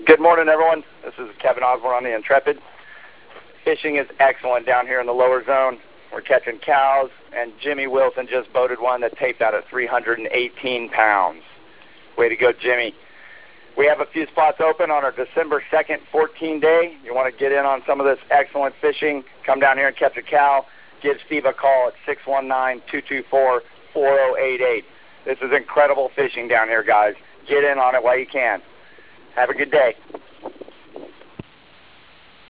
Good morning, everyone. This is Kevin Osborne on the Intrepid. Fishing is excellent down here in the lower zone. We're catching cows, and Jimmy Wilson just boated one that taped out at 318 pounds. Way to go, Jimmy. We have a few spots open on our December 2nd, 14 day. You want to get in on some of this excellent fishing, come down here and catch a cow. Give Steve a call at 619-224-4088. This is incredible fishing down here, guys. Get in on it while you can. Have a good day.